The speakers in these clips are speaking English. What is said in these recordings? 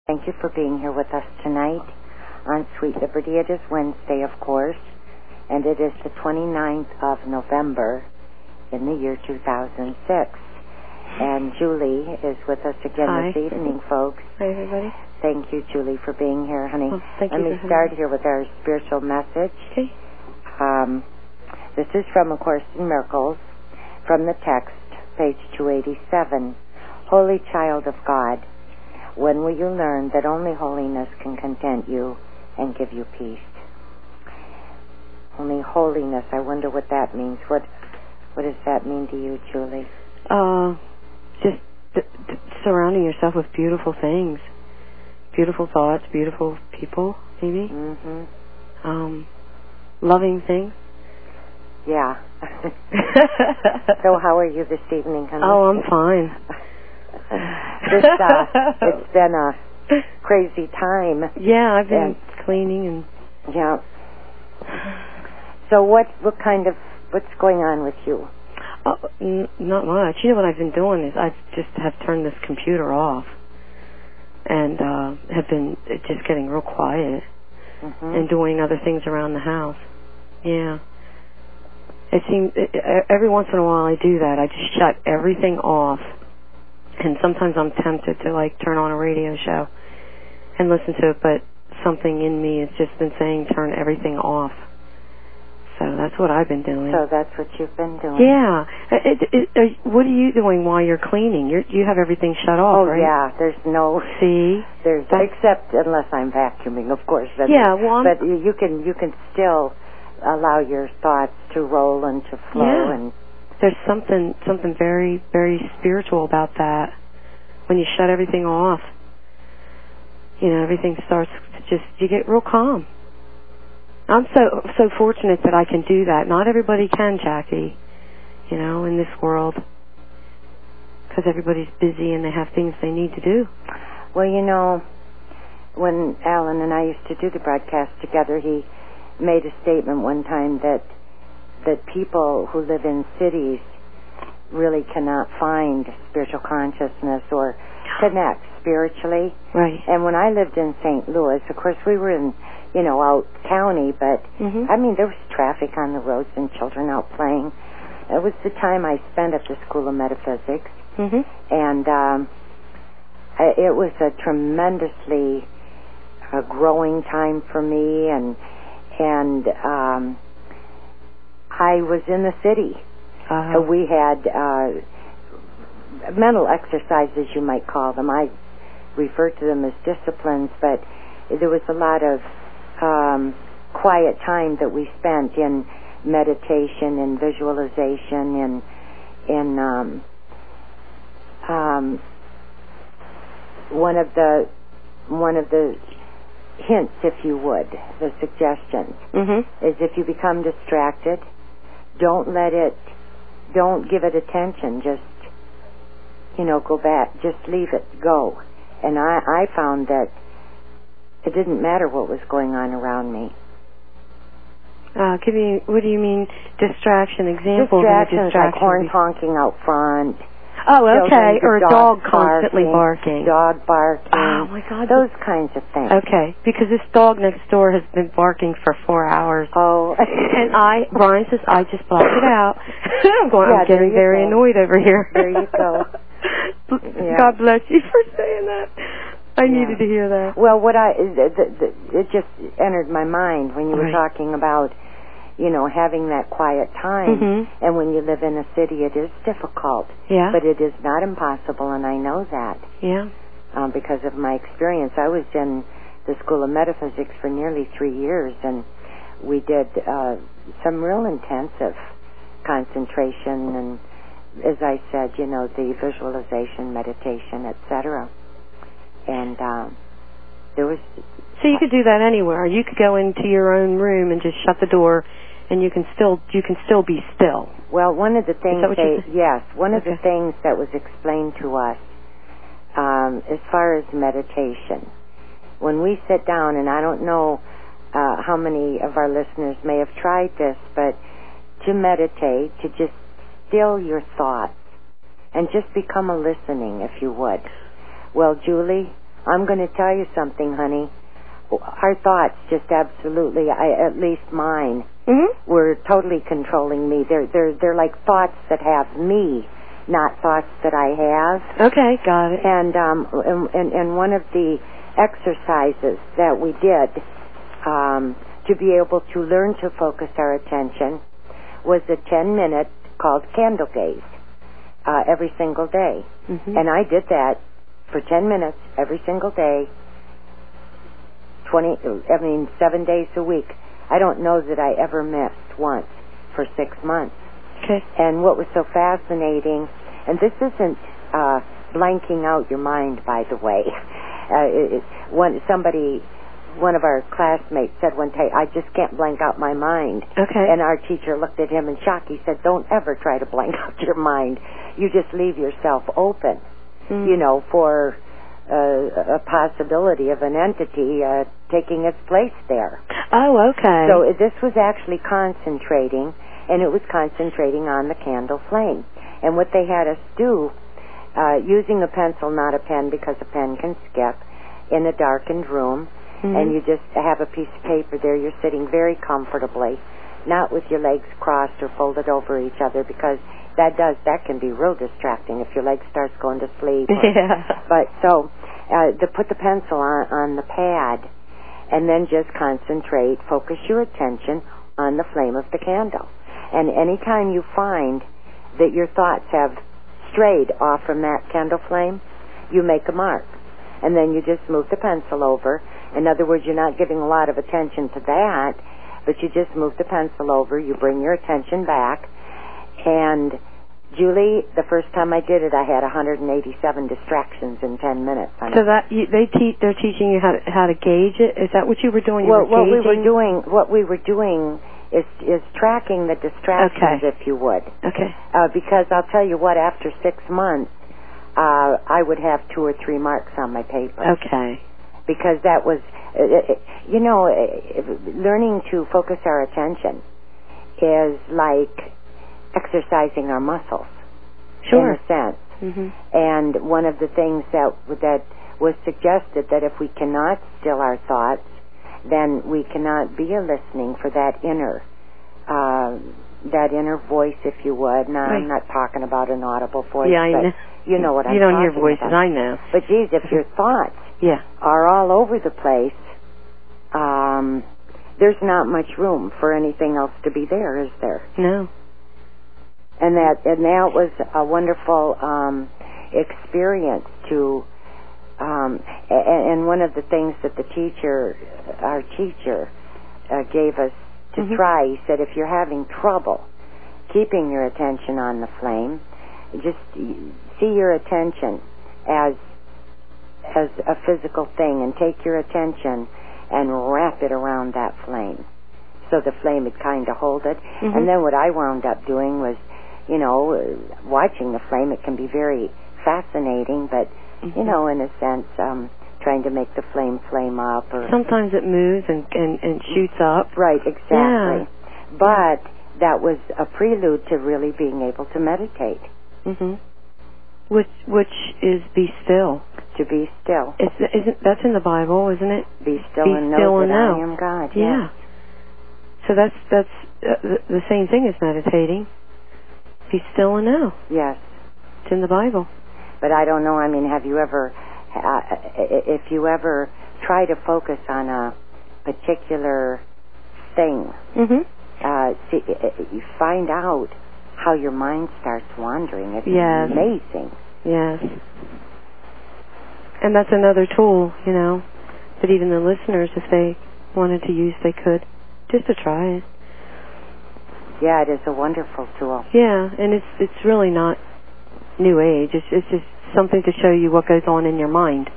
Thank you for being here with us tonight on Sweet Liberty. It is Wednesday, of course, and it is the 29th of November in the year 2006. And Julie is with us again this evening, folks. Hi, everybody. Thank you, Julie, for being here, honey. Well, thank Let you me start here with our spiritual message. Okay. This is from A Course in Miracles, from the text, page 287. Holy child of God, when will you learn that only holiness can content you and give you peace? Only holiness. I wonder what that means. What does that mean to you, Julie? Just surrounding yourself with beautiful things, beautiful thoughts, beautiful people, maybe. Mm-hmm. Loving things. Yeah. So how are you this evening, honey? Oh, I'm fine. It's been a crazy time. Yeah, I've been cleaning and... Yeah. So what's going on with you? Oh, not much. You know what I've been doing is I just have turned this computer off and have been just getting real quiet and doing other things around the house. Yeah. It seems every once in a while I do that. I just shut everything off. And sometimes I'm tempted to, turn on a radio show and listen to it, but something in me has just been saying turn everything off. So that's what I've been doing. So that's what you've been doing? Yeah. What are you doing while you're cleaning? You have everything shut off, right? Oh, yeah. There's no... See? Except unless I'm vacuuming, of course. But you can still allow your thoughts to roll and to flow. Yeah. And there's something very, very spiritual about that. When you shut everything off, everything starts to you get real calm. I'm so fortunate that I can do that. Not everybody can, Jackie, in this world, because everybody's busy and they have things they need to do. Well, when Alan and I used to do the broadcast together, he made a statement one time that people who live in cities really cannot find spiritual consciousness or connect spiritually. Right. And when I lived in St. Louis, of course, we were in, out county, but, there was traffic on the roads and children out playing. It was the time I spent at the School of Metaphysics. And it was a tremendously growing time for me, and I was in the city. We had mental exercises, you might call them. I refer to them as disciplines, but there was a lot of quiet time that we spent in meditation and visualization and one of the hints, if you would, the suggestions, is if you become distracted, don't give it attention, just, go back, just leave it go. And I found that it didn't matter what was going on around me. What do you mean, distraction? Example Distractions, like horns honking out front. Oh, okay. Or a dog constantly barking. Dog barking. Oh, my God. Those kinds of things. Okay. Because this dog next door has been barking for 4 hours. Oh. And Brian says, I just blocked it out. I'm getting very annoyed over here. There you go. God bless you for saying that. I needed to hear that. Well, it just entered my mind when you were talking about, having that quiet time. And when you live in a city, it is difficult. Yeah. But it is not impossible, and I know that. Yeah. Because of my experience. I was in the School of Metaphysics for nearly 3 years, and we did some real intensive concentration and, as I said, the visualization, meditation, etc. And there was... So you could do that anywhere. You could go into your own room and just shut the door, and you can still be still. Well, one of the things the things that was explained to us as far as meditation, when we sit down, and I don't know how many of our listeners may have tried this, but to meditate, to just still your thoughts and just become a listening, if you would. Well, Julie, I'm going to tell you something, honey. Our thoughts just absolutely, at least mine, were totally controlling me. They're like thoughts that have me, not thoughts that I have. Okay, got it. And one of the exercises that we did to be able to learn to focus our attention was a 10-minute called candle gaze every single day. And I did that for 10 minutes every single day, 7 days a week. I don't know that I ever missed once for 6 months. Okay. And what was so fascinating, and this isn't blanking out your mind, by the way. One of our classmates said one day, I just can't blank out my mind. Okay. And our teacher looked at him in shock. He said, don't ever try to blank out your mind. You just leave yourself open, for a possibility of an entity taking its place there. Oh, okay. So this was actually concentrating, and it was concentrating on the candle flame. And what they had us do, using a pencil, not a pen, because a pen can skip, in a darkened room, and you just have a piece of paper there. You're sitting very comfortably, not with your legs crossed or folded over each other, because that can be real distracting if your leg starts going to sleep. Yeah. But so to put the pencil on the pad, and then just concentrate, focus your attention on the flame of the candle. And anytime you find that your thoughts have strayed off from that candle flame, you make a mark. And then you just move the pencil over. In other words, you're not giving a lot of attention to that, but you just move the pencil over, you bring your attention back. And Julie, the first time I did it, I had 187 distractions in 10 minutes. So that they're teaching you how to gauge it. Is that what you were doing? What we were doing is tracking the distractions, if you would. Okay. Because I'll tell you what, after 6 months, I would have 2 or 3 marks on my paper. Okay. Because that was, learning to focus our attention is like exercising our muscles, in a sense. And one of the things that was suggested, that if we cannot still our thoughts, then we cannot be listening for that inner voice, if you would. Now, I'm not talking about an audible voice, but you know what I'm talking about. You don't hear voices, I know. But geez, if your thoughts are all over the place, there's not much room for anything else to be there, is there? No. And that was a wonderful experience to, and one of the things that our teacher gave us to try, he said, if you're having trouble keeping your attention on the flame, just see your attention as a physical thing, and take your attention and wrap it around that flame, so the flame would kind of hold it. And then what I wound up doing was, watching the flame. It can be very fascinating, but in a sense, trying to make the flame up. Or sometimes it moves and shoots up. Right, exactly. Yeah. But that was a prelude to really being able to meditate. Which is be still. To be still. That's in the Bible, isn't it? Be still and know that I am God. Yeah. So that's the same thing as meditating. Be still and know. Yes. It's in the Bible. But I don't know, have you ever, if you ever try to focus on a particular thing, you find out how your mind starts wandering. It's amazing. Yes. And that's another tool, that even the listeners, if they wanted to use, they could, just to try it. Yeah, it is a wonderful tool. Yeah, and it's really not new age. It's just something to show you what goes on in your mind.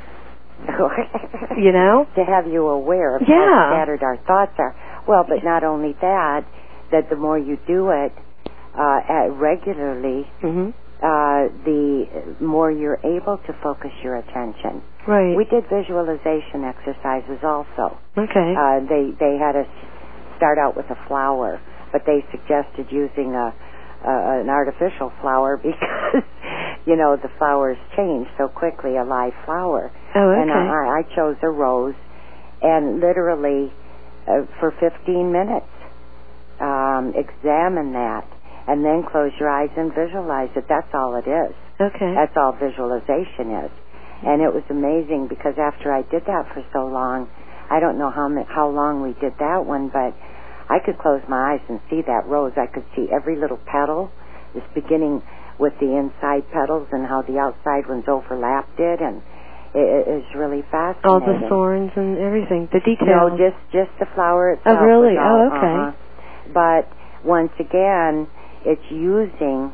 To have you aware of how scattered our thoughts are. Well, but not only that the more you do it regularly, the more you're able to focus your attention. Right. We did visualization exercises also. Okay. They had us start out with a flower, but they suggested using an artificial flower because the flowers change so quickly, a live flower. Oh, okay. And I chose a rose, and literally for 15 minutes, examine that, and then close your eyes and visualize it. That's all it is. Okay. That's all visualization is. And it was amazing because after I did that for so long, I don't know how long we did that one, but I could close my eyes and see that rose. I could see every little petal, this beginning with the inside petals and how the outside ones overlapped it, and it is really fascinating. All the thorns and everything, the details. No, just the flower itself. Oh, really? All, okay. But once again, it's using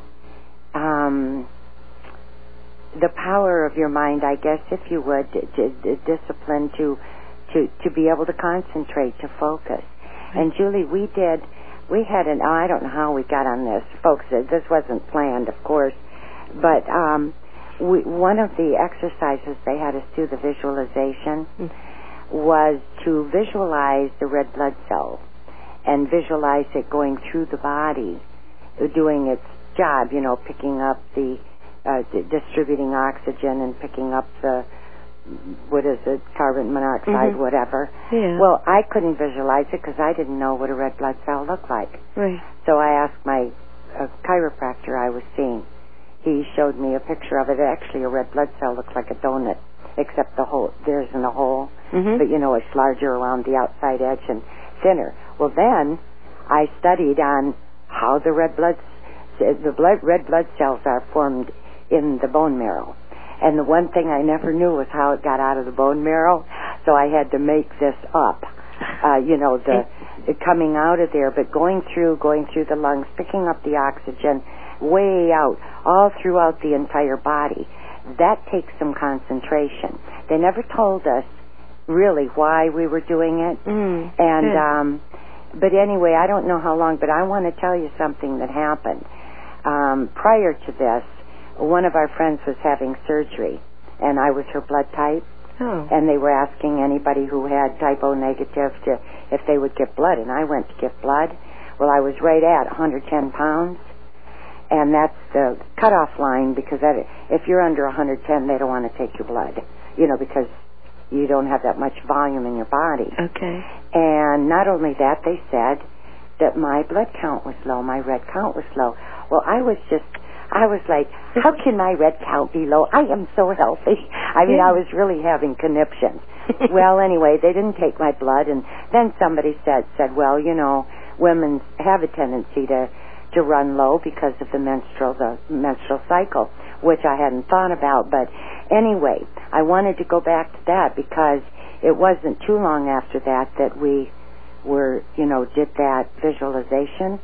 the power of your mind, I guess, if you would, discipline to be able to concentrate, to focus. And Julie, we had I don't know how we got on this, folks. This wasn't planned, of course, but one of the exercises they had us do, the visualization, was to visualize the red blood cell and visualize it going through the body, doing its job, picking up the distributing oxygen and picking up the, carbon monoxide, whatever. Yeah. Well, I couldn't visualize it because I didn't know what a red blood cell looked like. Right. So I asked my chiropractor I was seeing. He showed me a picture of it. Actually, a red blood cell looks like a donut, except there isn't a hole. But, it's larger around the outside edge and thinner. Well, then I studied on how the red blood cells are formed in the bone marrow. And the one thing I never knew was how it got out of the bone marrow, so I had to make this up. The coming out of there, but going through the lungs, picking up the oxygen way out, all throughout the entire body. That takes some concentration. They never told us really why we were doing it. But anyway, I don't know how long, but I want to tell you something that happened. Prior to this, one of our friends was having surgery, and I was her blood type. Oh. And they were asking anybody who had type O negative if they would give blood, and I went to give blood. Well, I was right at 110 pounds, and that's the cutoff line, because if you're under 110, they don't want to take your blood, because you don't have that much volume in your body. Okay. And not only that, they said that my blood count was low, my red count was low. Well, I was like, how can my red count be low? I am so healthy. I mean, I was really having conniptions. Well, anyway, they didn't take my blood, and then somebody said, well, women have a tendency to run low because of the menstrual cycle, which I hadn't thought about. But anyway, I wanted to go back to that because it wasn't too long after that we did that visualization.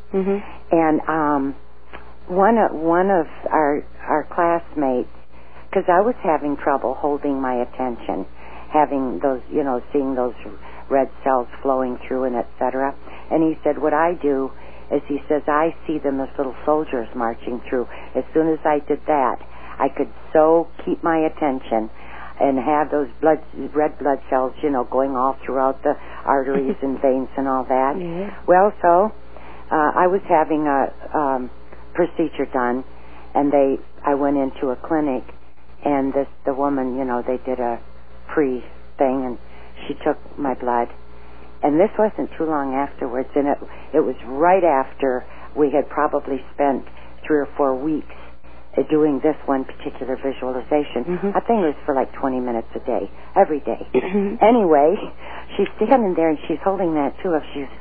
And one of our classmates, because I was having trouble holding my attention, having those, seeing those red cells flowing through and etc. And he said, what I do is, he says, I see them as little soldiers marching through. As soon as I did that, I could so keep my attention and have those red blood cells, going all throughout the arteries and veins and all that. Well, so I was having a procedure done, and I went into a clinic, and the woman, they did a pre-thing, and she took my blood, and this wasn't too long afterwards, and it was right after we had probably spent 3 or 4 weeks doing this one particular visualization. I think it was for like 20 minutes a day, every day. Anyway, she's standing there and she's holding that to us. She's,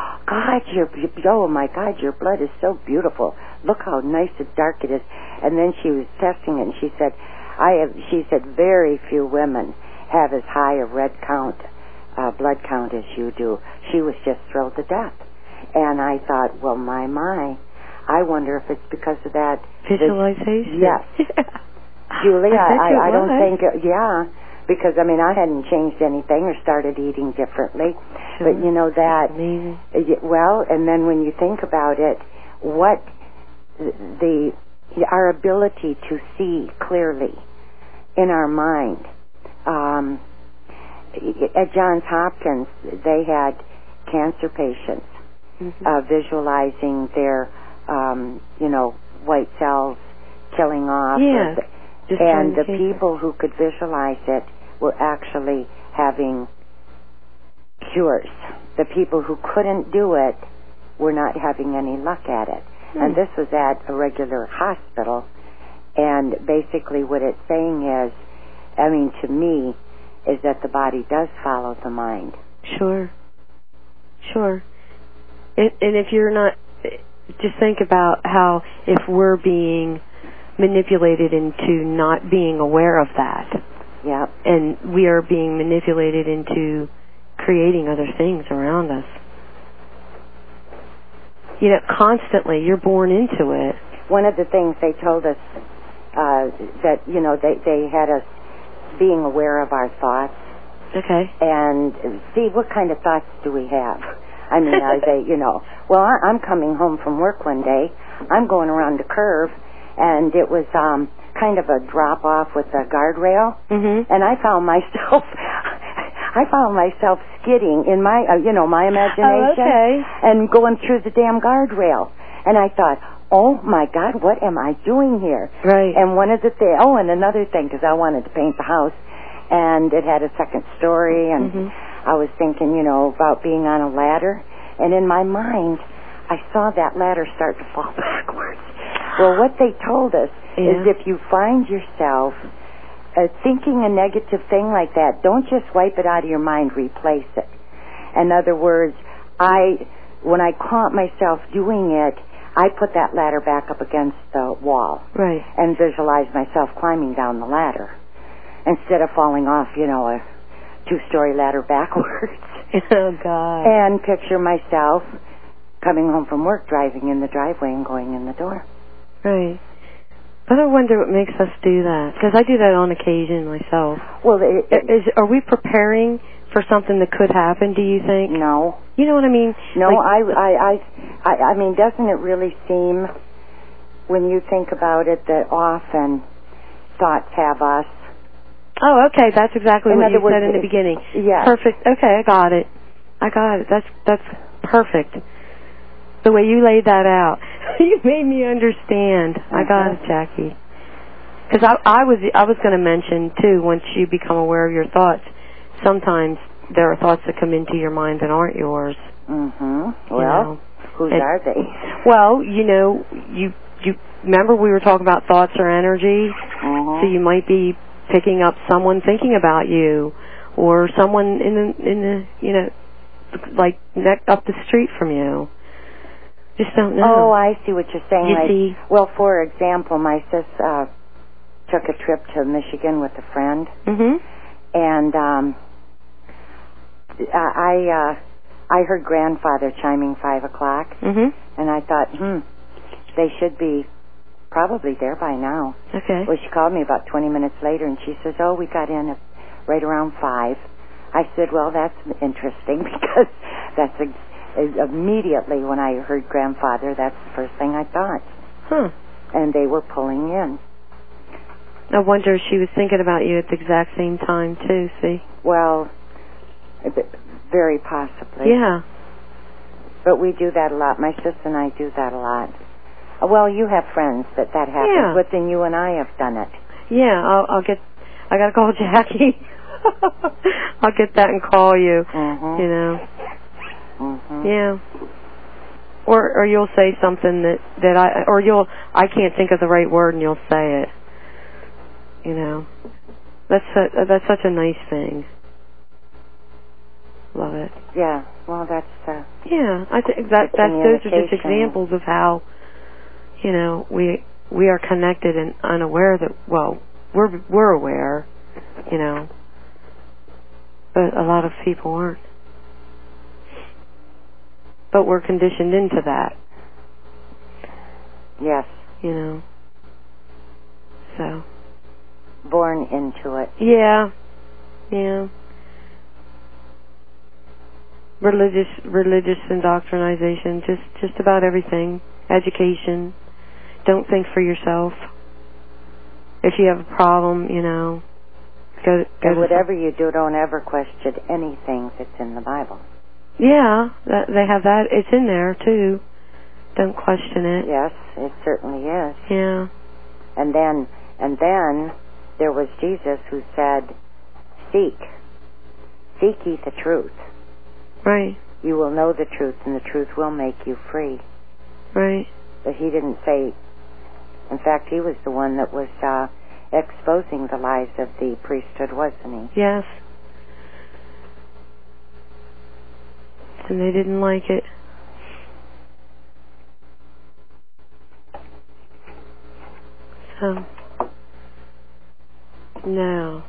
oh my God, your blood is so beautiful. Look how nice and dark it is. And then she was testing it, and she said, very few women have as high a blood count as you do. She was just thrilled to death. And I thought, well, my, I wonder if it's because of that visualization. Yes. Julie, I don't think, because, I hadn't changed anything or started eating differently. Sure. But, that, well, and then when you think about it, what our ability to see clearly in our mind. At Johns Hopkins, they had cancer patients visualizing their, white cells killing off. Yeah. And the people who could visualize it were actually having cures. The people who couldn't do it were not having any luck at it. And this was at a regular hospital. And basically what it's saying is, I mean, to me, is that the body does follow the mind. Sure. And if you're not, just think about how if we're being manipulated into not being aware of that. Yep. And we are being manipulated into creating other things around us. You know, constantly, you're born into it. One of the things they told us, that, you know, they had us being aware of our thoughts. Okay. And see, what kind of thoughts do we have? I mean, are they, you know, well, I'm coming home from work one day. I'm going around a curve, and it was kind of a drop-off with a guardrail. Mm-hmm. And I found myself skidding in my, my imagination and going through the damn guardrail. And I thought, oh, my God, what am I doing here? Right. And one of the things, and another thing, because I wanted to paint the house, and it had a second story, and I was thinking, about being on a ladder. And in my mind, I saw that ladder start to fall backwards. Well, what they told us is if you find yourself thinking a negative thing like that, don't just wipe it out of your mind, replace it. In other words, when I caught myself doing it, I put that ladder back up against the wall. Right. And visualized myself climbing down the ladder instead of falling off, a 2-story ladder backwards. Oh, God. And picture myself coming home from work, driving in the driveway and going in the door. Right. But I wonder what makes us do that, because I do that on occasion myself. Well, are we preparing for something that could happen, do you think? No. You know what I mean? No, I mean, doesn't it really seem, when you think about it, that often thoughts have us? Oh, okay, that's exactly what you said in the beginning. Yeah. Perfect. Okay, I got it. That's perfect. The way you laid that out, you made me understand. I got it, Jackie. Because I was going to mention too. Once you become aware of your thoughts, sometimes there are thoughts that come into your mind that aren't yours. Well, whose are they? Well, you remember we were talking about thoughts or energy. So you might be picking up someone thinking about you, or someone in the like up the street from you. Just don't know. Oh, I see what you're saying. You see? Well, for example, my sis took a trip to Michigan with a friend, and I heard grandfather chiming 5 o'clock, and I thought, they should be probably there by now. Okay. Well, she called me about 20 minutes later, and she says, "Oh, we got in right around 5." I said, "Well, that's interesting," because that's immediately when I heard grandfather, that's the first thing I thought. And they were pulling in. I wonder if she was thinking about you at the exact same time, too, see? Well, very possibly. Yeah. But we do that a lot. My sister and I do that a lot. Well, you have friends that happens with, and you and I have done it. Yeah, I got to call Jackie. I'll get that and call you, Yeah. Or you'll say something that I can't think of the right word, and you'll say it. That's such a nice thing. Love it. Yeah. Well, that's yeah. I think those are just examples of how we are connected and unaware that we're aware, but a lot of people aren't. But we're conditioned into that. Yes. So. Born into it. Yeah. Yeah. Religious indoctrination, just about everything. Education. Don't think for yourself. If you have a problem, go and whatever you do, don't ever question anything that's in the Bible. Yeah, they have that. It's in there, too. Don't question it. Yes, it certainly is. Yeah. And then there was Jesus who said, seek ye the truth. Right. You will know the truth, and the truth will make you free. Right. But he didn't say, in fact, he was the one that was exposing the lies of the priesthood, wasn't he? Yes. And they didn't like it. So, now,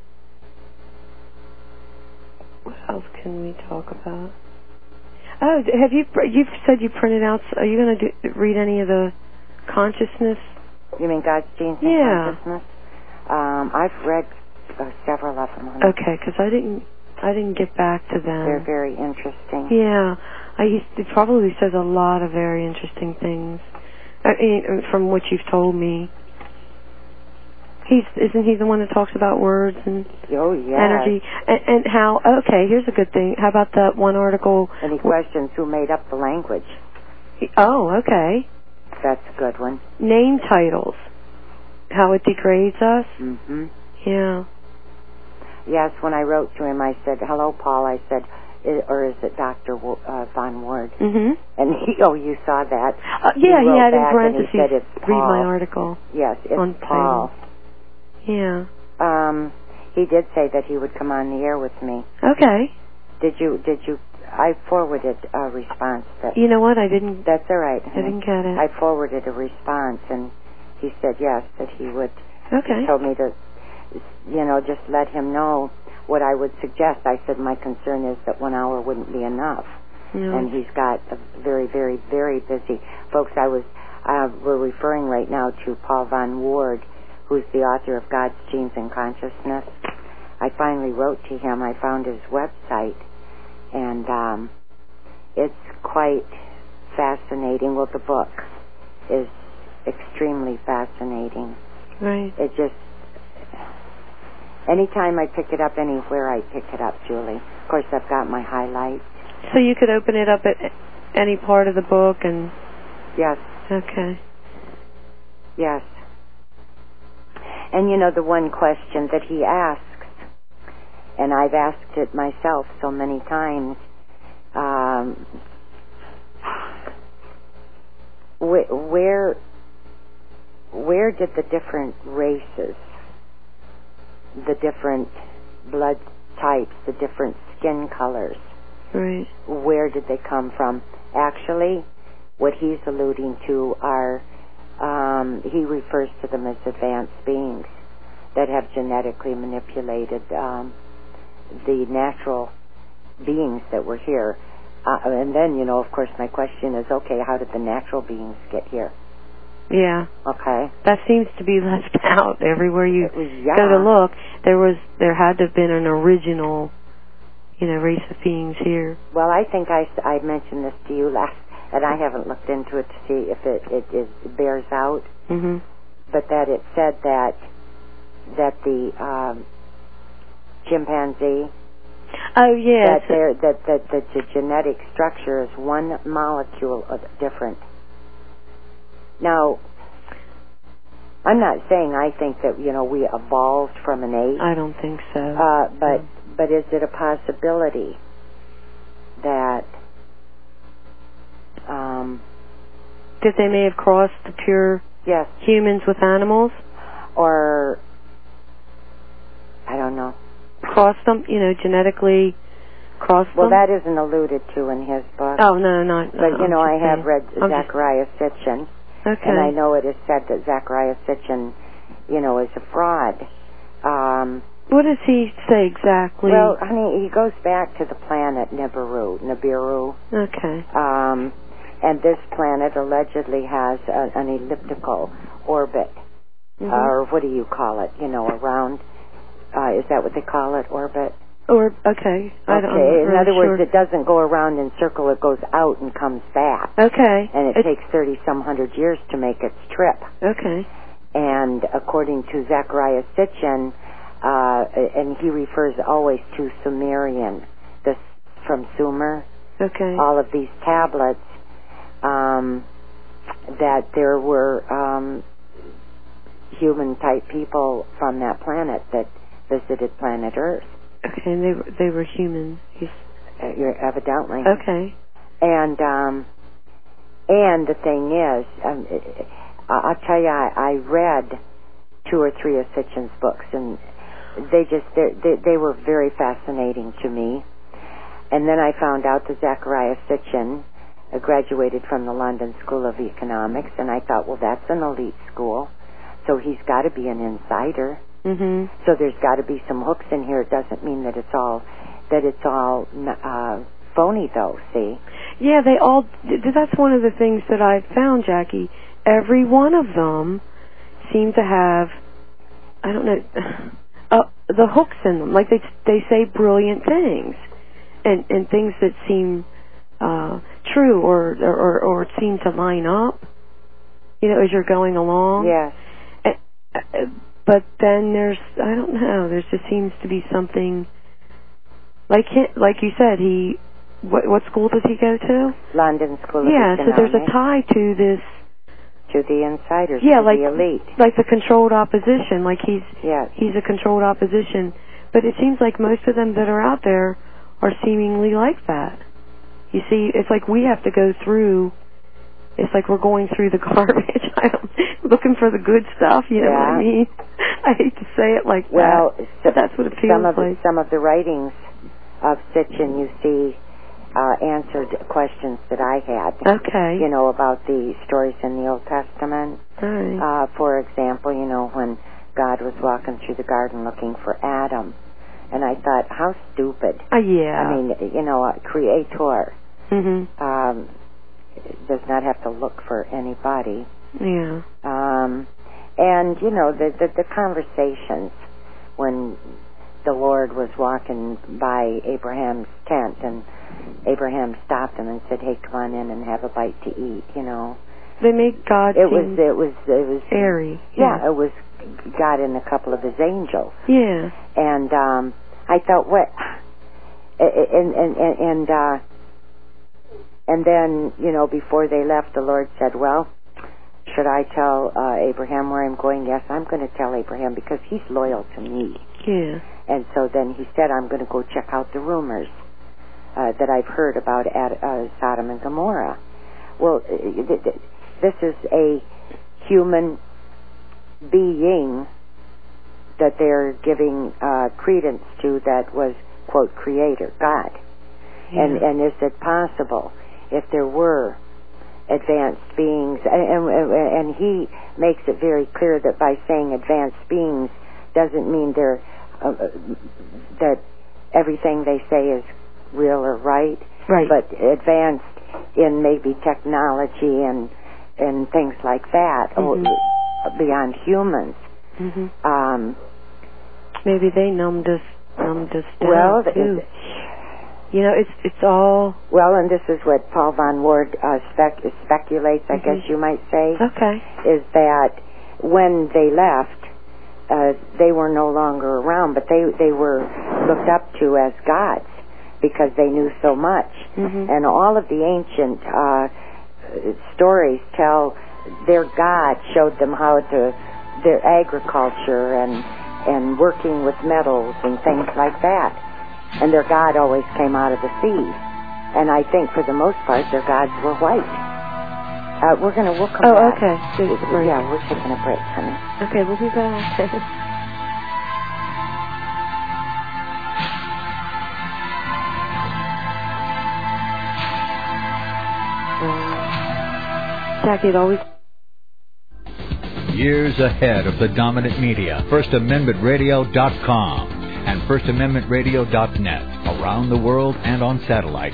what else can we talk about? Oh, you've said you printed out, are you going to read any of the consciousness? You mean God's Genes and Consciousness? I've read several of them. Okay, because I didn't get back to them. They're very interesting. Yeah, it probably says a lot of very interesting things from what you've told me. Isn't he the one that talks about words and energy? And how, okay, here's a good thing. How about that one article? And he questions who made up the language. Oh, okay. That's a good one. Name titles. How it degrades us. Mm-hmm. Yeah. Yes, when I wrote to him, I said, hello, Paul. I said, or is it Dr. Von Ward? Mm-hmm. And you saw that. Yeah, he had in parentheses, said, it's Paul. Read my article. Yes, it's on Paul. Yeah. He did say that he would come on the air with me. Okay. Did you? I forwarded a response. You know what? I didn't. That's all right. I didn't get it. I forwarded a response, and he said yes, that he would. Okay. He told me to, just let him know what I would suggest. I said my concern is that 1 hour wouldn't be enough, and he's got a very, very, very busy. Folks, we're referring right now to Paul Von Ward, who's the author of God's Genes and Consciousness. I finally wrote to him. I found his website, and it's quite fascinating. Well, the book is extremely fascinating. Right. It just, anytime I pick it up anywhere, I pick it up, Julie. Of course, I've got my highlights. So you could open it up at any part of the book and... Yes. Okay. Yes. And the one question that he asks, and I've asked it myself so many times, where did the different races, the different blood types, the different skin colors, right, where did they come from? Actually, what he's alluding to are, he refers to them as advanced beings that have genetically manipulated the natural beings that were here. And then, of course, my question is, okay, how did the natural beings get here? Yeah. Okay. That seems to be left out everywhere you go to look. There had to have been an original, race of beings here. Well, I think I mentioned this to you last, and I haven't looked into it to see if it bears out. Mm-hmm. But that it said that the chimpanzee. Oh yes. That the genetic structure is one molecule of different. Now, I'm not saying I think that we evolved from an ape. I don't think so. But is it a possibility that they may have crossed the pure humans with animals, or I don't know, crossed them, genetically crossed them? Well, that isn't alluded to in his book. Oh no, not. But I have read Zachariah Sitchin. Okay. And I know it is said that Zachariah Sitchin, is a fraud. What does he say exactly? Well, honey, he goes back to the planet Nibiru. Okay. And this planet allegedly has an elliptical orbit, or what do you call it? Around. Is that what they call it? Orbit. Okay. In other words, it doesn't go around in circle. It goes out and comes back. Okay. And it takes 30-some hundred years to make its trip. Okay. And according to Zachariah Sitchin, and he refers always to Sumerian, from Sumer. Okay. All of these tablets, that there were human-type people from that planet that visited planet Earth. Okay, and they were human. Evidently. Okay. And the thing is, I'll tell you, I read 2 or 3 of Sitchin's books, and they were very fascinating to me. And then I found out that Zecharia Sitchin graduated from the London School of Economics, and I thought, well, that's an elite school, so he's got to be an insider. Mm-hmm. So there's got to be some hooks in here. It doesn't mean that it's all phony, though. See? Yeah, they all. That's one of the things that I found, Jackie. Every one of them seem to have, I don't know, the hooks in them. Like they say brilliant things, and things that seem true or seem to line up. You know, as you're going along. Yes. But then there's, I don't know, there just seems to be something, like you said, what school does he go to? London School of Economics. Yeah, so there's a tie to this. To the insiders, yeah, to like, the elite. Like the controlled opposition, like he's a controlled opposition. But it seems like most of them that are out there are seemingly like that. You see, it's like we have to go through, it's like we're going through the garbage. Looking for the good stuff, you know what I mean? I hate to say it like that, but that's what it feels like. Some of the writings of Sitchin, you see, answered questions that I had. Okay. You know, about the stories in the Old Testament. Right. For example, you know, when God was walking through the garden looking for Adam. And I thought, how stupid. Yeah. I mean, you know, a creator does not have to look for anybody. Yeah. And, you know, the conversations when the Lord was walking by Abraham's tent and Abraham stopped him and said, hey, come on in and have a bite to eat, you know. They make God it was airy. Yeah, it was God and a couple of his angels. Yeah. And I thought, what? And then, you know, before they left, the Lord said, well, should I tell Abraham where I'm going? Yes, I'm going to tell Abraham because he's loyal to me. Yeah. And so then he said, I'm going to go check out the rumors that I've heard about Sodom and Gomorrah. Well, this is a human being that they're giving credence to that was, quote, creator, God. Yeah. And is it possible if there were advanced beings, and he makes it very clear that by saying advanced beings doesn't mean they're that everything they say is real or right, but advanced in maybe technology and things like that, or beyond humans. Maybe they numbed us down too. You know, it's all... Well, and this is what Paul Von Ward speculates, I guess you might say. Okay. Is that when they left, they were no longer around, but they were looked up to as gods because they knew so much. And all of the ancient stories tell their God showed them how to... their agriculture and working with metals and things like that. And their God always came out of the sea. And I think for the most part their gods were white. We'll come back. Oh, okay. Yeah, we're taking a break, honey. Okay, we'll be back. Jackie, it always... Years ahead of the dominant media, FirstAmendmentRadio.com and FirstAmendmentRadio.net, around the world and on satellite.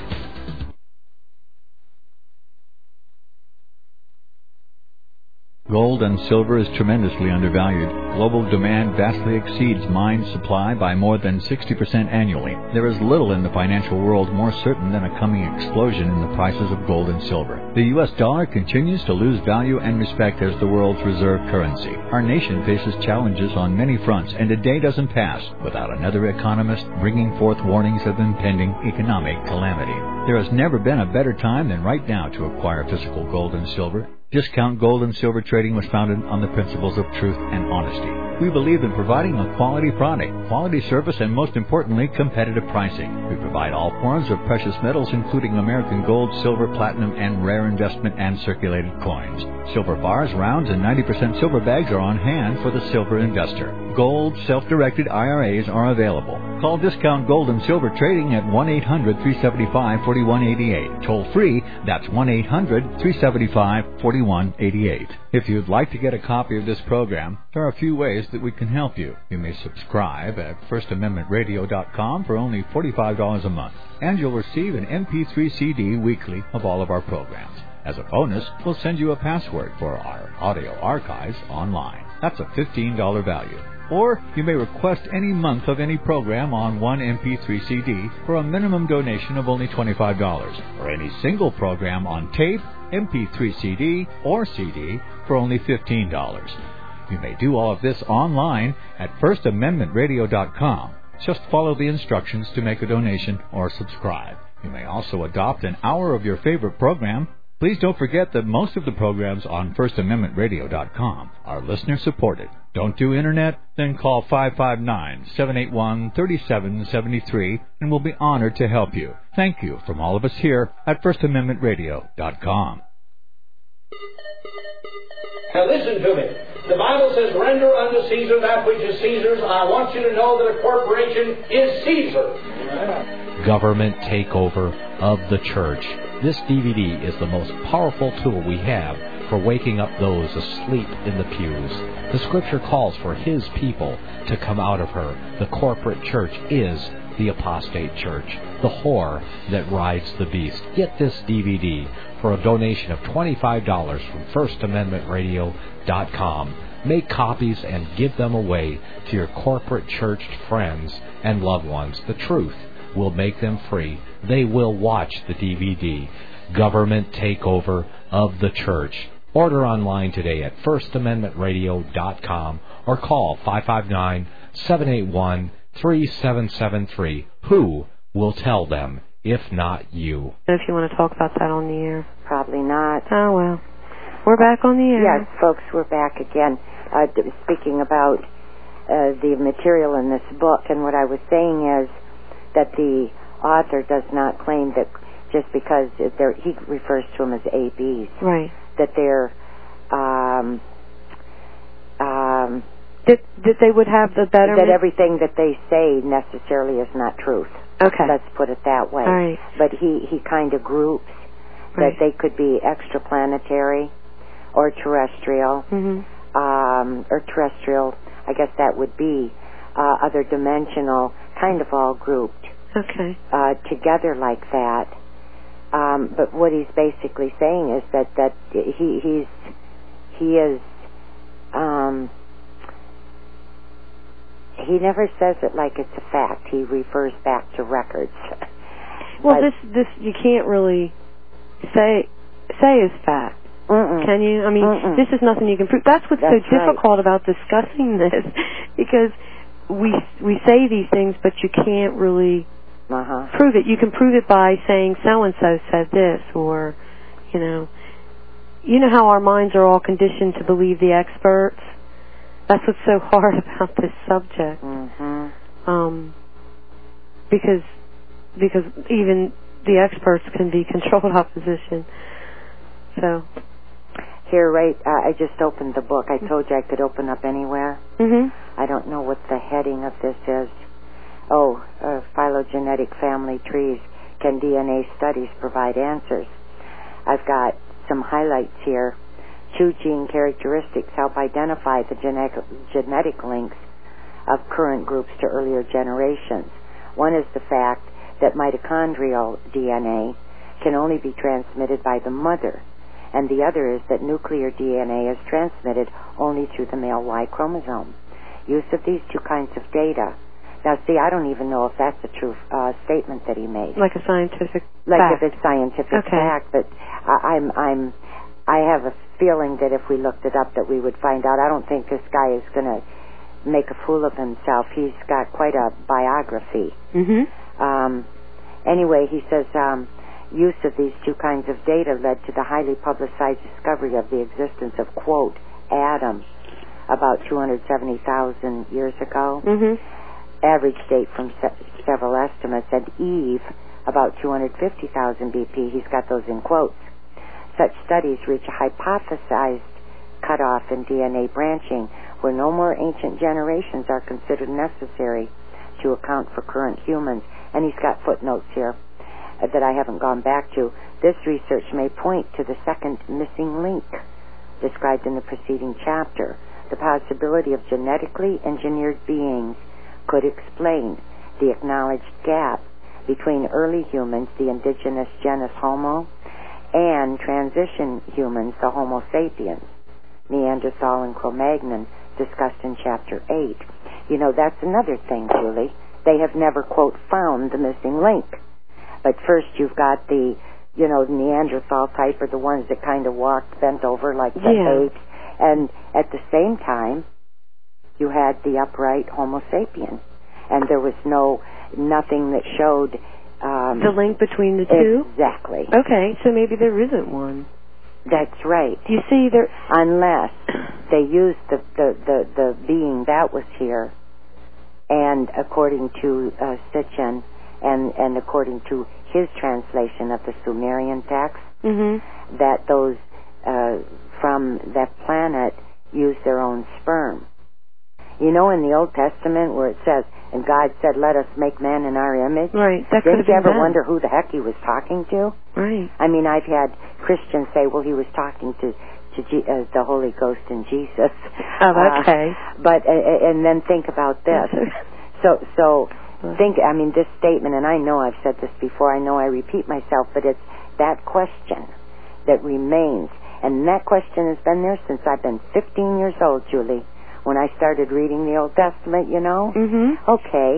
Gold and silver is tremendously undervalued. Global demand vastly exceeds mine supply by more than 60% annually. There is little in the financial world more certain than a coming explosion in the prices of gold and silver. The U.S. dollar continues to lose value and respect as the world's reserve currency. Our nation faces challenges on many fronts, and a day doesn't pass without another economist bringing forth warnings of impending economic calamity. There has never been a better time than right now to acquire physical gold and silver. Discount Gold and Silver Trading was founded on the principles of truth and honesty. We believe in providing a quality product, quality service, and most importantly, competitive pricing. We provide all forms of precious metals, including American gold, silver, platinum, and rare investment and circulated coins. Silver bars, rounds, and 90% silver bags are on hand for the silver investor. Gold, self-directed IRAs are available. Call Discount Gold and Silver Trading at 1-800-375-4188. Toll free, that's 1-800-375-4188. If you'd like to get a copy of this program, there are a few ways that we can help you. You may subscribe at FirstAmendmentRadio.com for only $45 a month, and you'll receive an MP3 CD weekly of all of our programs. As a bonus, we'll send you a password for our audio archives online. That's a $15 value. Or you may request any month of any program on one MP3 CD for a minimum donation of only $25, or any single program on tape, MP3 CD, or CD for only $15. You may do all of this online at FirstAmendmentRadio.com. Just follow the instructions to make a donation or subscribe. You may also adopt an hour of your favorite program. Please don't forget that most of the programs on FirstAmendmentRadio.com are listener-supported. Don't do Internet? Then call 559-781-3773 and we'll be honored to help you. Thank you from all of us here at FirstAmendmentRadio.com. Now listen to me. The Bible says, render unto Caesar that which is Caesar's. I want you to know that a corporation is Caesar. Government takeover of the church. This DVD is the most powerful tool we have for waking up those asleep in the pews. The Scripture calls for His people to come out of her. The corporate church is the apostate church, the whore that rides the beast. Get this DVD for a donation of $25 from FirstAmendmentRadio.com. Make copies and give them away to your corporate church friends and loved ones. The truth will make them free. They will watch the DVD, Government Takeover of the Church. Order online today at FirstAmendmentRadio.com or call 559-781-3773. Who will tell them if not you? If you want to talk about that on the air. Probably not. Oh, well. We're back on the air. Yes, folks, we're back again. Speaking about the material in this book, and what I was saying is that the author does not claim that just because he refers to them as ABs, right? That they're that they would have the better. That everything that they say necessarily is not truth. Okay, let's put it that way. Right. But he kind of groups that they could be extraplanetary or terrestrial, or terrestrial. I guess that would be other dimensional, kind of all grouped. Okay. Together like that. But what he's basically saying is that he never says it like it's a fact. He refers back to records. Well, this you can't really say is fact. Can you? I mean, this is nothing you can prove. That's what's so difficult about discussing this, because we say these things, but you can't really prove it. You can prove it by saying so-and-so said this, or, you know how our minds are all conditioned to believe the experts? That's what's so hard about this subject. Because even the experts can be controlled opposition. So... Here, right, I just opened the book. I told you I could open up anywhere. I don't know what the heading of this is. Oh, phylogenetic family trees. Can DNA studies provide answers? I've got some highlights here. 2 gene characteristics help identify the genetic links of current groups to earlier generations. One is the fact that mitochondrial DNA can only be transmitted by the mother, and the other is that nuclear DNA is transmitted only through the male Y chromosome. Use of these 2 kinds of data. Now, see, I don't even know if that's a true statement that he made. Like a scientific like fact. If it's scientific fact, but I have a feeling that if we looked it up that we would find out. I don't think this guy is going to make a fool of himself. He's got quite a biography. Anyway, he says, use of these two kinds of data led to the highly publicized discovery of the existence of, quote, Adam, about 270,000 years ago. Average date from several estimates, and Eve, about 250,000 BP. He's got those in quotes. Such studies reach a hypothesized cutoff in DNA branching where no more ancient generations are considered necessary to account for current humans. And he's got footnotes here that I haven't gone back to. This research may point to the second missing link described in the preceding chapter. The possibility of genetically engineered beings could explain the acknowledged gap between early humans, the indigenous genus Homo, and transition humans, the Homo sapiens, Neanderthal and Cro-Magnon, discussed in Chapter 8. You know, that's another thing, Julie. They have never, quote, found the missing link. But first you've got the, you know, Neanderthal type, or the ones that kind of walked bent over like the apes. And at the same time, you had the upright Homo sapien. And there was nothing that showed... the link between the two? Exactly. Okay, so maybe there isn't one. That's right. You see, there... Unless they used the being that was here, and according to Sitchin, and according to his translation of the Sumerian text, that those from that planet use their own sperm. You know, in the Old Testament where it says, and God said, let us make man in our image. Right. That Didn't you ever wonder who the heck he was talking to? Right. I mean, I've had Christians say, well, he was talking to the Holy Ghost and Jesus. Oh, okay. But and then think about this. So think, I mean, this statement, and I know I've said this before, I know I repeat myself, but it's that question that remains. And that question has been there since I've been 15 years old, Julie, when I started reading the Old Testament, you know? Okay,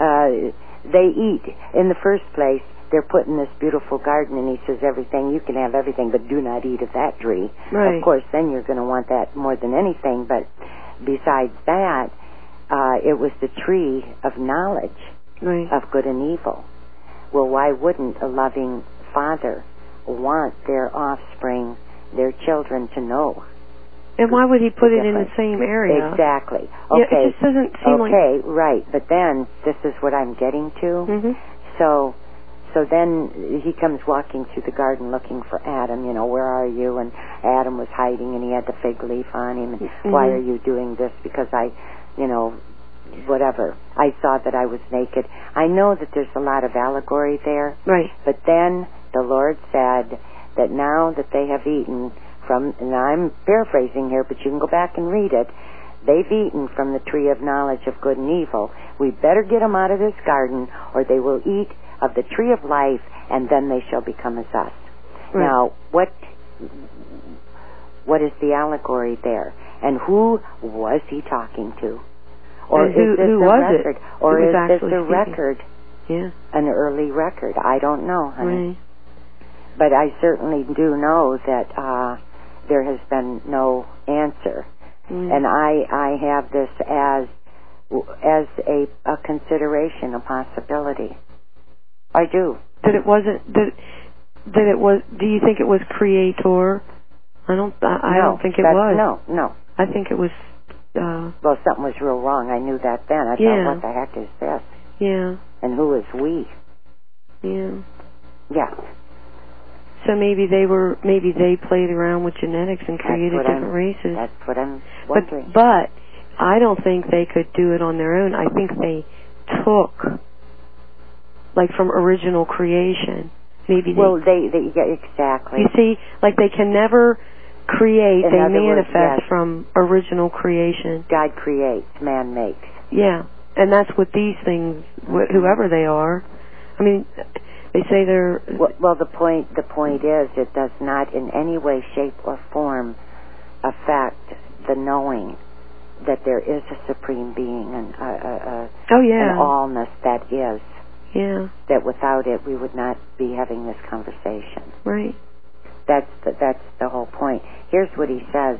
they eat. In the first place, they're put in this beautiful garden, and he says, everything, you can have everything, but do not eat of that tree. Right. Of course, then you're going to want that more than anything, but besides that, it was the tree of knowledge of good and evil. Well, why wouldn't a loving father want their offspring, their children, to know? And why would he put it in the same area? Exactly. Okay. Yeah, it just doesn't seem like... Okay, right. But then, this is what I'm getting to. So then he comes walking through the garden looking for Adam, you know, where are you? And Adam was hiding, and he had the fig leaf on him. And why are you doing this? Because I, you know, whatever. I saw that I was naked. I know that there's a lot of allegory there. Right. But then the Lord said that now that they have eaten from, and I'm paraphrasing here, but you can go back and read it, they've eaten from the tree of knowledge of good and evil. We better get them out of this garden, or they will eat of the tree of life, and then they shall become as us. Right. Now, what is the allegory there? And who was he talking to? Or is this a record? Or is this a record? Yeah. An early record? I don't know, honey. Right. But I certainly do know that there has been no answer. And I have this as a consideration, a possibility. I do. That it wasn't that it was. Do you think it was creator? I don't think it was. No. I think it was. Well, something was real wrong. I knew that then. I thought, what the heck is this? Yeah. And who is we? Yeah. Yeah. So maybe they played around with genetics and created different races. That's what I'm wondering. But I don't think they could do it on their own. I think they took, like, from original creation. Maybe exactly. You see, like, they can never create, they manifest from original creation. God creates, man makes. Yeah, and that's what these things, whoever they are, I mean, they say they're... Well, the point is, it does not in any way, shape, or form affect the knowing that there is a supreme being and an allness that is. Yeah. That without it, we would not be having this conversation. Right. That's the whole point. Here's what he says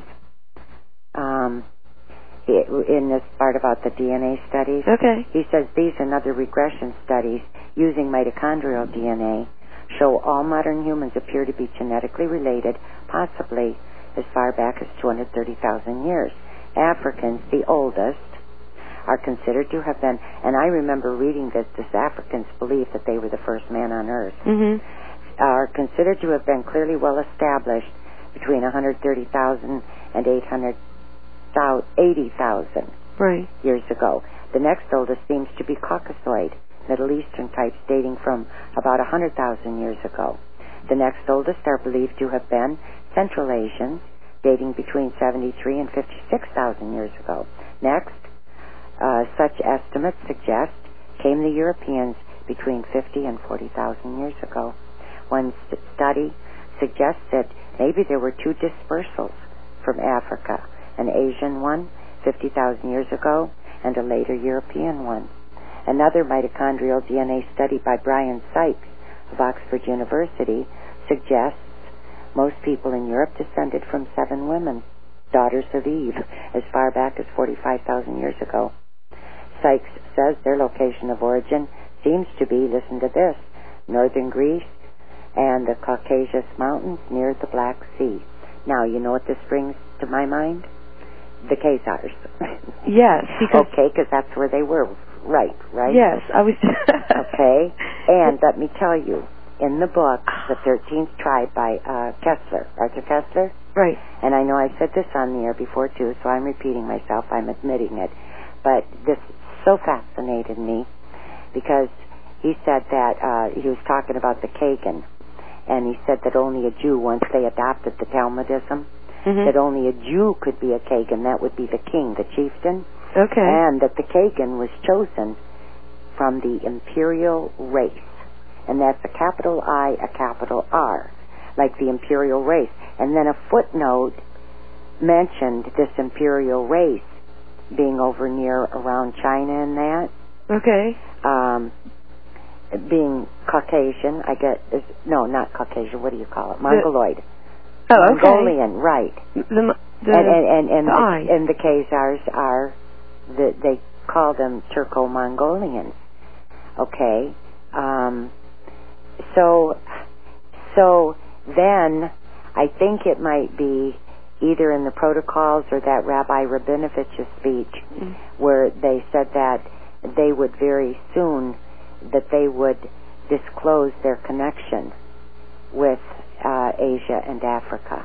in this part about the DNA studies. Okay. He says these and other regression studies using mitochondrial DNA show all modern humans appear to be genetically related, possibly as far back as 230,000 years. Africans, the oldest, are considered to have been, and I remember reading this Africans believe that they were the first man on Earth, are considered to have been clearly well established between 130,000 and 80,000 years ago. The next oldest seems to be Caucasoid, Middle Eastern types dating from about 100,000 years ago. The next oldest are believed to have been Central Asians, dating between 73 and 56,000 years ago. Next, such estimates suggest came the Europeans between 50 and 40,000 years ago. One study suggests that maybe there were two dispersals from Africa, an Asian one 50,000 years ago and a later European one. Another mitochondrial DNA study by Brian Sykes of Oxford University suggests most people in Europe descended from 7 women, daughters of Eve, as far back as 45,000 years ago. Sykes says their location of origin seems to be, listen to this, northern Greece and the Caucasus Mountains near the Black Sea. Now, you know what this brings to my mind? The Khazars. Yes. Okay, because that's where they were. Right? Yes, I was... Okay, and let me tell you, in the book, The 13th Tribe by Kessler, Arthur Kessler. Right. And I know I said this on the air before, too, so I'm repeating myself. I'm admitting it. But this so fascinated me because he said that he was talking about the Kagan, and he said that only a Jew, once they adopted the Talmudism, that only a Jew could be a Kagan. That would be the king, the chieftain. Okay. And that the Kagan was chosen from the imperial race. And that's a capital I, a capital R, like the imperial race. And then a footnote mentioned this imperial race being over near around China and that. Okay. Being Caucasian, I get, no, not Caucasian, what do you call it? Mongoloid. Oh, okay. Mongolian, right. The and the Khazars are, they call them Turco-Mongolians. Okay. So then I think it might be either in the protocols or that Rabbi Rabinovich's speech where they said that they would very soon, that they would disclose their connection with Asia and Africa.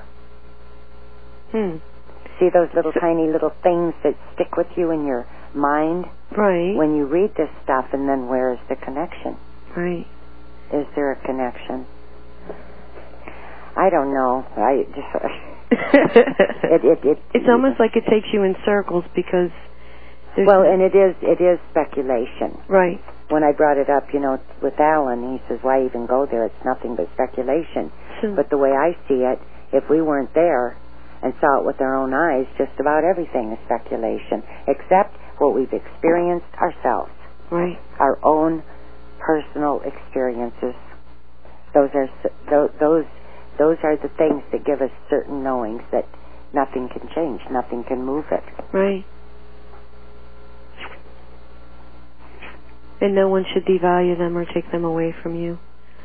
See those little tiny little things that stick with you in your mind? Right. When you read this stuff, and then where is the connection? Right. Is there a connection? I don't know. It's almost like it takes you in circles because... Well, and it is speculation. Right. When I brought it up, with Alan, he says, why even go there? It's nothing but speculation. But the way I see it, if we weren't there and saw it with our own eyes, just about everything is speculation, except what we've experienced ourselves. Right. Our own personal experiences. Those are the things that give us certain knowings that nothing can change, nothing can move it. Right. And no one should devalue them or take them away from you,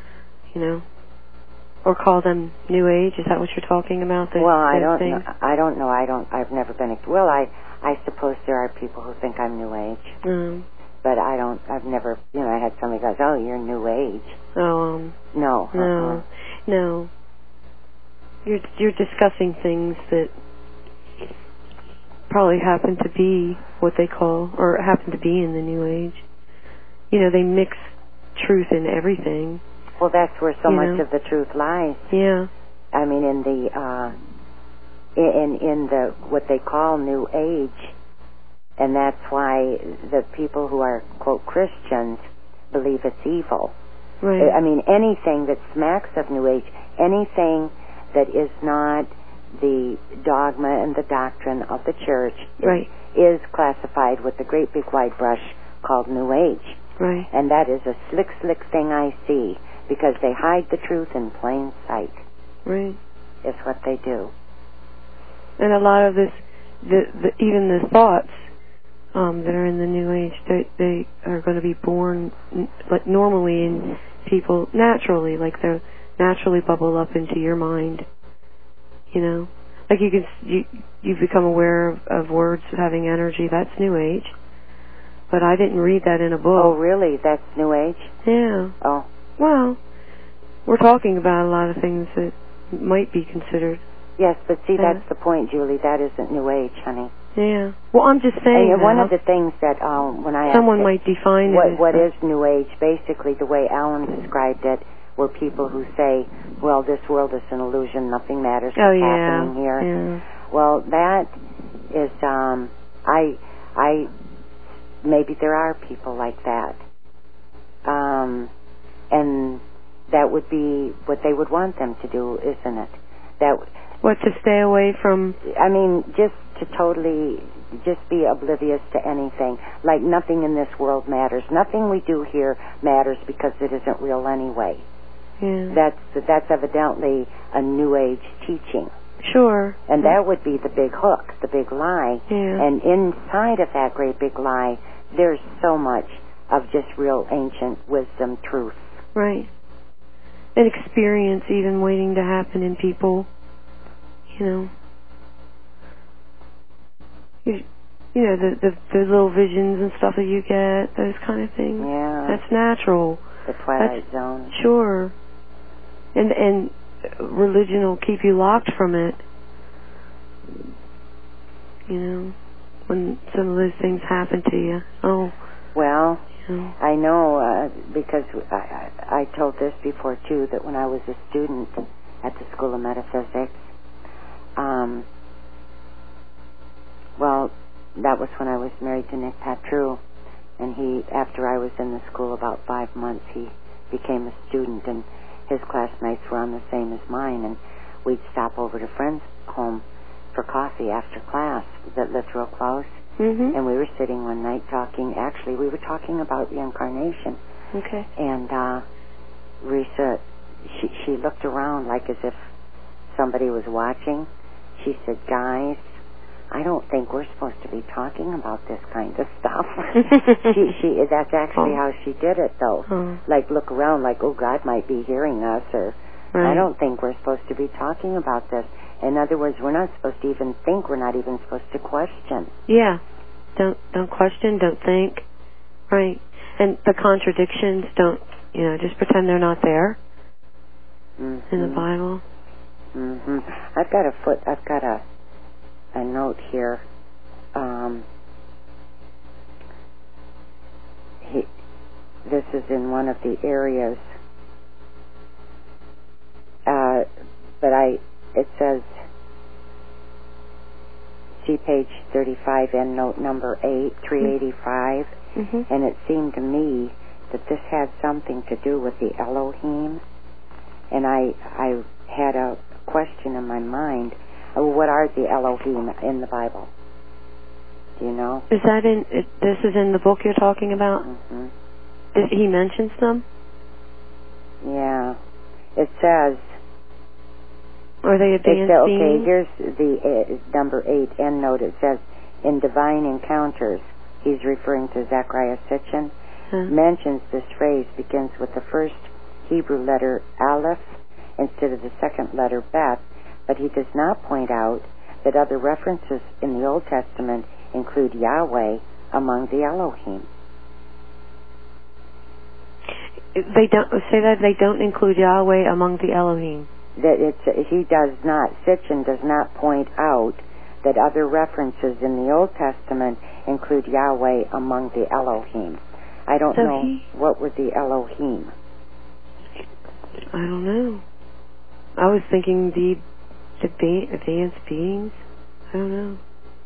or call them New Age. Is that what you're talking about? Well, I don't know. I've never been. Well, I suppose there are people who think I'm New Age. But I've never. I had somebody goes, "Oh, you're New Age." Oh. No. No. You're discussing things that probably happen to be what they call, or happen to be in the New Age. They mix truth in everything. Well, that's where so much of the truth lies. Yeah. I mean, in the what they call New Age, and that's why the people who are quote Christians believe it's evil. Right. I mean, anything that smacks of New Age, anything that is not the dogma and the doctrine of the church, is classified with the great big wide brush called New Age. Right. And that is a slick thing I see, because they hide the truth in plain sight. Right. Is what they do. And a lot of this, even the thoughts that are in the New Age, they are going to be born like normally in people naturally, like they naturally bubble up into your mind. You know, like you become aware of words having energy. That's New Age. But I didn't read that in a book. Oh, really? That's New Age? Yeah. Oh. Well, we're talking about a lot of things that might be considered. Yes, but see, that's the point, Julie. That isn't New Age, honey. Yeah. Well, I'm just saying. And one of the things that when I someone might define what is New Age, basically the way Alan described it, were people who say, "Well, this world is an illusion. Nothing matters what's happening here." Yeah. Well, that is I maybe there are people like that, and that would be what they would want them to do, isn't it? What, to stay away from? I mean, just to totally just be oblivious to anything. Like nothing in this world matters. Nothing we do here matters because it isn't real anyway. Yeah. That's evidently a New Age teaching. Sure. And that would be the big hook, the big lie. Yeah. And inside of that great big lie, there's so much of just real ancient wisdom, truth. Right. An experience even waiting to happen in people. You know. You know, the little visions and stuff that you get, those kind of things. Yeah. That's natural. The Twilight Zone. Sure. And religion will keep you locked from it. You know, when some of those things happen to you. Oh. Well, you know. I know because I told this before too, that when I was a student at the School of Metaphysics, well, that was when I was married to Nick Patru, and after I was in the school about 5 months, he became a student, and his classmates were on the same as mine, and we'd stop over to friends' home for coffee after class that lived real close, and we were sitting one night talking. Actually, we were talking about reincarnation. Okay. And Risa, she looked around like as if somebody was watching. She said, "Guys, I don't think we're supposed to be talking about this kind of stuff." That's actually how she did it, though. Like, look around like, oh, God might be hearing us, or I don't think we're supposed to be talking about this. In other words, we're not supposed to even think. We're not even supposed to question. Yeah. Don't question, don't think. Right. And the contradictions, don't, just pretend they're not there in the Bible. I've got a note here. This is in one of the areas, but it says, see page 35, end note number 8, 385, and it seemed to me that this had something to do with the Elohim, and I had a question in my mind. What are the Elohim in the Bible? Do you know? Is that this is in the book you're talking about? He mentions them? Yeah. It says... Are they advanced beings? Okay, here's the number 8 end note. It says, in Divine Encounters, he's referring to Zechariah Sitchin, mentions this phrase begins with the first Hebrew letter Aleph instead of the second letter Bet, but he does not point out that other references in the Old Testament include Yahweh among the Elohim. They don't say that they don't include Yahweh among the Elohim. He does not. Sitchin does not point out that other references in the Old Testament include Yahweh among the Elohim. I don't know what were the Elohim. I don't know. I was thinking the advanced beings. I don't know.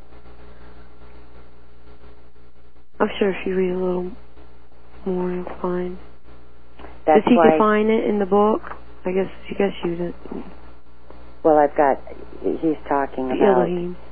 I'm sure if you read a little more, you'll find. Does he define it in the book? I guess you did. Well, he's talking about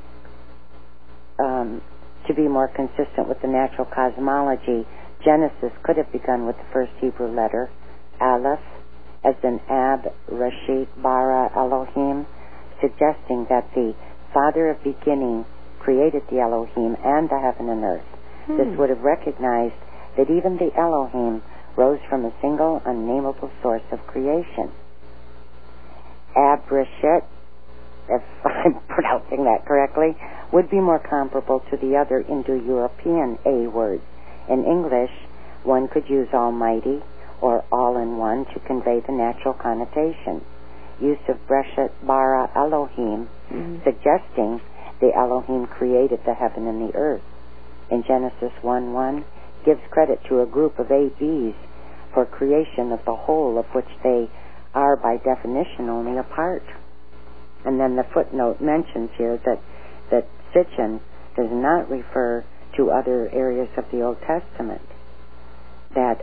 to be more consistent with the natural cosmology. Genesis could have begun with the first Hebrew letter, Aleph, as in Ab, Rashid, Bara, Elohim, suggesting that the Father of Beginning created the Elohim and the heaven and earth. This would have recognized that even the Elohim rose from a single unnameable source of creation. Abrishit, if I'm pronouncing that correctly, would be more comparable to the other Indo-European A words. In English, one could use almighty or all-in-one to convey the natural connotation. Use of Breshit bara Elohim, suggesting the Elohim created the heaven and the earth. In Genesis 1:1, gives credit to a group of ABs for creation of the whole, of which they are by definition only a part. And then the footnote mentions here that Sitchin does not refer to other areas of the Old Testament that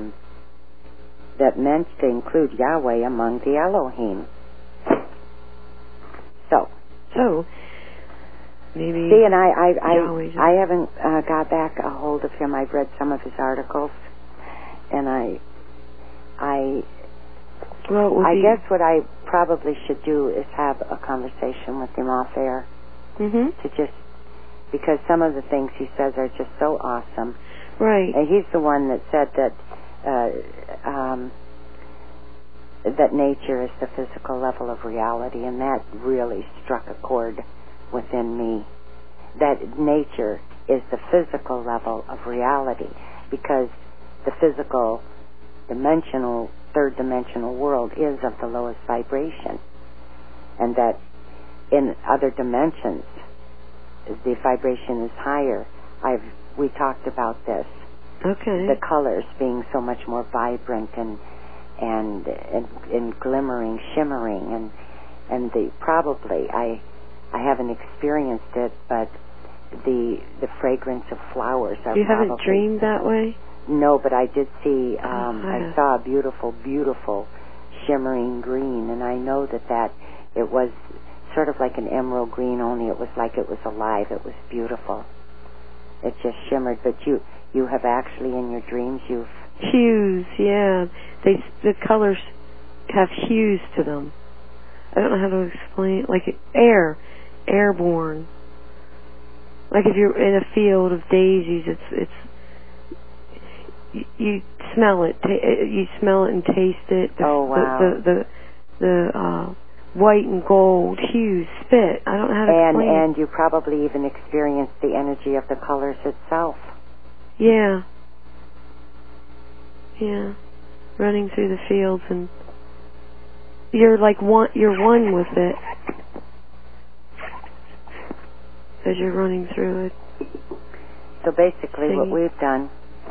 meant to include Yahweh among the Elohim. So maybe. See, and I haven't got back a hold of him. I've read some of his articles, and I guess what I probably should do is have a conversation with him off air, to just, because some of the things he says are just so awesome. Right. And he's the one that said that nature is the physical level of reality, and that really struck a chord within me. That nature is the physical level of reality, because the physical dimensional, third-dimensional world is of the lowest vibration, and that in other dimensions the vibration is higher. We talked about this. Okay. The colors being so much more vibrant and glimmering, shimmering, and the probably I haven't experienced it, but the fragrance of flowers are. You haven't dreamed that way? No, but I did see. I saw a beautiful shimmering green, and I know that it was sort of like an emerald green, only it was like it was alive. It was beautiful. It just shimmered. But you have actually in your dreams hues. Yeah, the colors have hues to them. I don't know how to explain. Like airborne. Like if you're in a field of daisies, you smell it. You smell it and taste it. Oh wow! The white and gold hues fit. I don't know how to explain. And you probably even experienced the energy of the colors itself. Yeah. Yeah. Running through the fields, and you're like you're one with it as you're running through it. So basically what we've done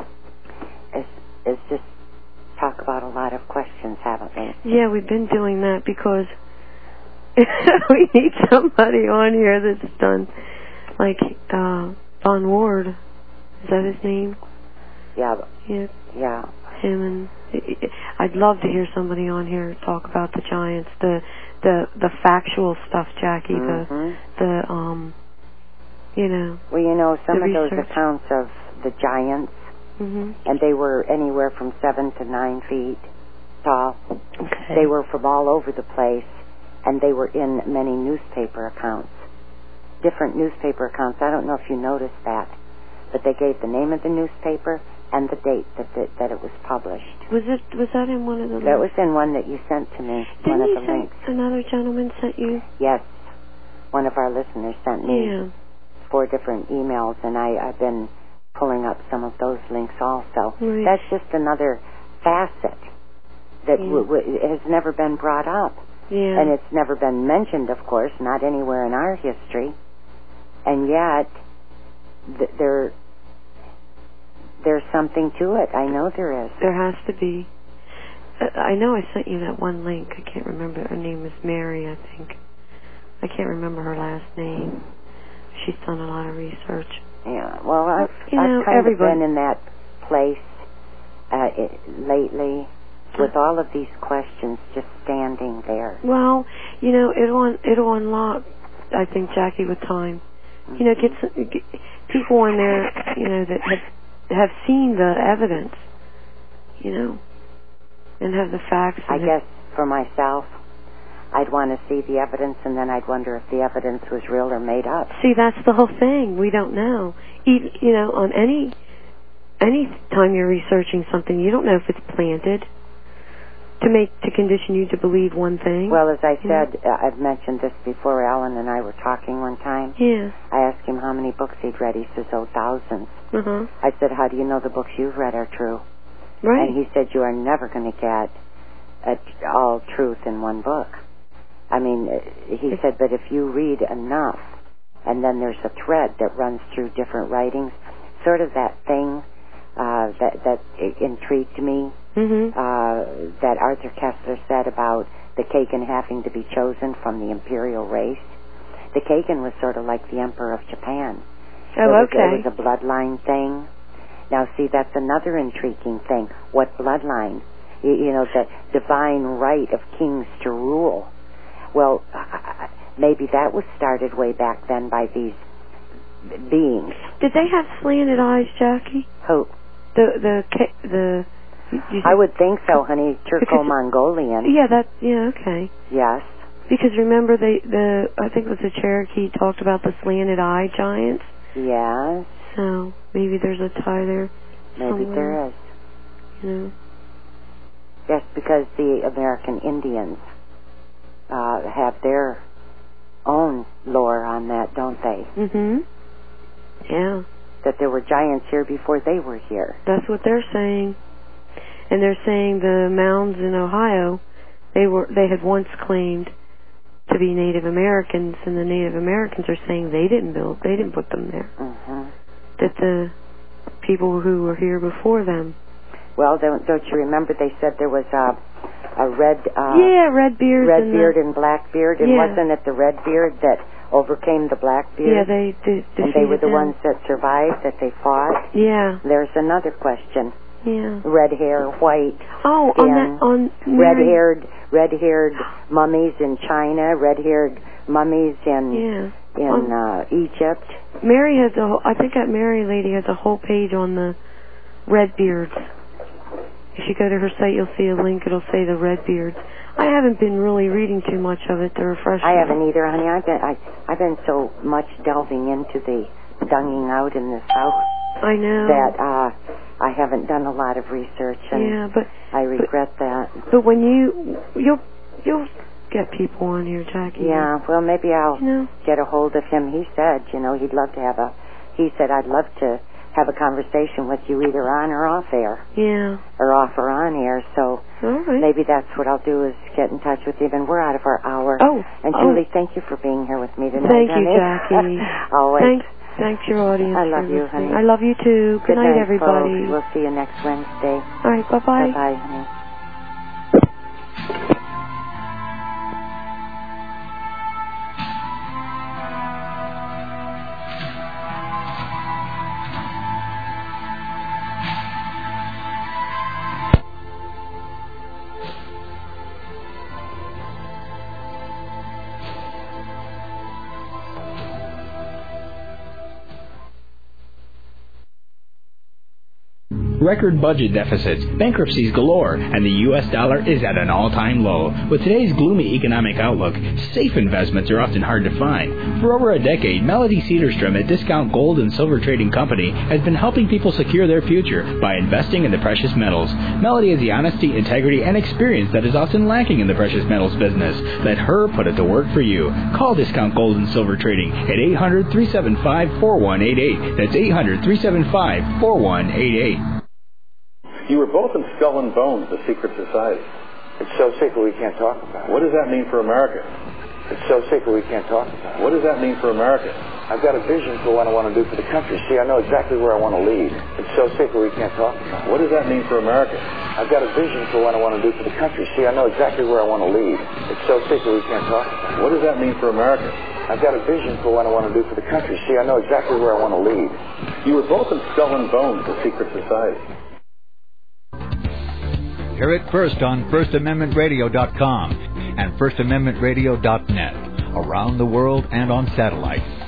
is just talk about a lot of questions, haven't we? Yeah, we've been doing that because we need somebody on here that's done, like Von Ward. Is that his name? Yeah. Yeah. Him, and I'd love to hear somebody on here talk about the giants, the factual stuff, Jackie. Mm-hmm. You know. Well, you know, some of those accounts of the giants, and they were anywhere from 7 to 9 feet tall. Okay. They were from all over the place, and they were in many newspaper accounts, different newspaper accounts. I don't know if you noticed that, but they gave the name of the newspaper and the date that it was published. Was that in one of the links? That was in one that you sent to me. Didn't one of the links. Another gentleman sent you? Yes. One of our listeners sent me 4 different emails, and I've been pulling up some of those links also. Right. That's just another facet that has never been brought up. Yeah. And it's never been mentioned, of course, not anywhere in our history. And yet, there's something to it. I know there is. There has to be. I know I sent you that one link. I can't remember. Her name is Mary, I think. I can't remember her last name. She's done a lot of research. Yeah, well, I've kind of been in that place lately with all of these questions just standing there. Well, you know, it'll unlock, I think, Jackie, with time. Mm-hmm. You know, get people in there, you know, that have seen the evidence, you know, and have the facts. I guess for myself, I'd want to see the evidence, and then I'd wonder if the evidence was real or made up. See, that's the whole thing. We don't know. You know, on any any time you're researching something, you don't know if it's planted to condition you to believe one thing. Well, as I said, I've mentioned this before. Alan and I were talking one time. Yeah. I asked him how many books he'd read. He says, thousands. Uh-huh. I said, how do you know the books you've read are true? Right. And he said, you are never going to get all truth in one book. I mean, he said, but if you read enough, and then there's a thread that runs through different writings, sort of that thing that intrigued me, that Arthur Koestler said about the Kagan having to be chosen from the imperial race. The Kagan was sort of like the Emperor of Japan. Oh, okay. It was a bloodline thing. Now, see, that's another intriguing thing. What bloodline? You know, the divine right of kings to rule. Well, maybe that was started way back then by these beings. Did they have slanted eyes, Jackie? Who? I would think so, honey. Turco-Mongolian. Yeah, okay. Yes. Because remember, I think it was the Cherokee talked about the slanted eye giants. Yes. So maybe there's a tie there. Maybe there is. Yeah. Yes, because the American Indians have their own lore on that, don't they? Mm-hmm. Yeah. That there were giants here before they were here. That's what they're saying. And they're saying the mounds in Ohio, they had once claimed to be Native Americans, and the Native Americans are saying they didn't put them there. Mm-hmm. That the people who were here before them. Well, don't you remember they said there was a red... Redbeard. Redbeard and Blackbeard, and wasn't it the Redbeard that overcame the Blackbeard? Yeah, they and they were the ones that survived, that they fought? Yeah. There's another question. Yeah. Red hair, white skin. On red-haired mummies in China, red-haired mummies in Egypt. Mary has I think that Mary lady has a whole page on the Redbeards. If you go to her site, you'll see a link. It'll say the Redbeards. I haven't been really reading too much of it to refresh. I haven't either, honey. I've been so much delving into the dunging out in this house. I know that I haven't done a lot of research, and I regret that. But when you'll get people on here, Jackie. Yeah, well, maybe I'll get a hold of him. He said, he'd love to he said, I'd love to have a conversation with you either on or off air. Yeah. Or off or on air, so maybe that's what I'll do is get in touch with you. And we're out of our hour. And Julie, thank you for being here with me tonight. Thank you, Jackie. Always. Thanks, your audience. I love you, honey. I love you too. Good night, everybody. Folks. We'll see you next Wednesday. All right, bye-bye. Bye-bye, honey. Record budget deficits, bankruptcies galore, and the U.S. dollar is at an all-time low. With today's gloomy economic outlook, safe investments are often hard to find. For over a decade, Melody Cedarstrom at Discount Gold and Silver Trading Company has been helping people secure their future by investing in the precious metals. Melody has the honesty, integrity, and experience that is often lacking in the precious metals business. Let her put it to work for you. Call Discount Gold and Silver Trading at 800-375-4188. That's 800-375-4188. You were both in Skull and Bones, The Secret Society. It's so secret we can't talk about it. What does that mean for America? It's so secret we can't talk about it. What does that mean for America? I've got a vision for what I want to do for the country. See, I know exactly where I want to lead. It's so secret we can't talk about it. What does that mean for America? I've got a vision for what I want to do for the country. See, I know exactly where I want to lead. It's so secret we can't talk about it. What does that mean for America? I've got a vision for what I want to do for the country. See, I know exactly where I want to lead. You were both in Skull and Bones, The Secret Society. Hear it first on FirstAmendmentRadio.com and FirstAmendmentRadio.net, around the world and on satellite.